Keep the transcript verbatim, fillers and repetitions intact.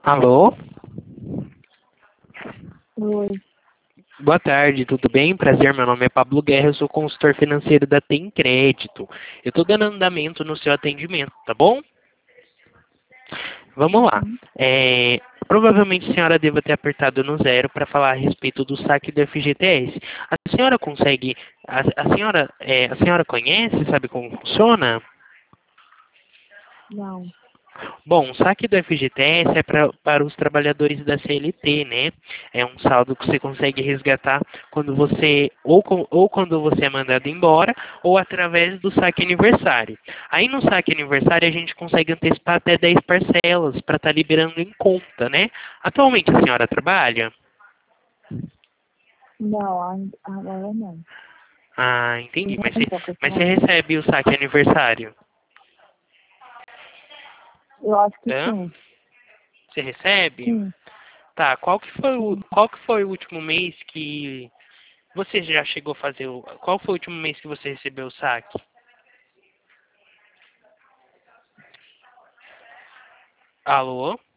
Alô? Oi. Boa tarde, tudo bem? Prazer, meu nome é Pablo Guerra, eu sou consultor financeiro da Tem Crédito. Eu estou dando andamento no seu atendimento, tá bom? Vamos lá. Uhum. É, provavelmente a senhora deva ter apertado no zero para falar a respeito do saque do F G T S. A senhora consegue, a, a senhora, é, a senhora conhece, sabe como funciona? Não. Bom, o saque do F G T S é pra, para os trabalhadores da C L T, né? É um saldo que você consegue resgatar quando você, ou, com- ou quando você é mandado embora, ou através do saque aniversário. Aí no saque aniversário a gente consegue antecipar até dez parcelas para estar liberando em conta, né? Atualmente a senhora trabalha? Não, ai- agora não. Ah, entendi. Mas Nem você, pouco mas você atualmente. recebe o saque aniversário? Eu acho que Hã? sim. Você recebe? Sim, Tá, qual que foi o, sim. qual que foi o último mês que você já chegou a fazer o... Qual foi o último mês que você recebeu o saque? Alô?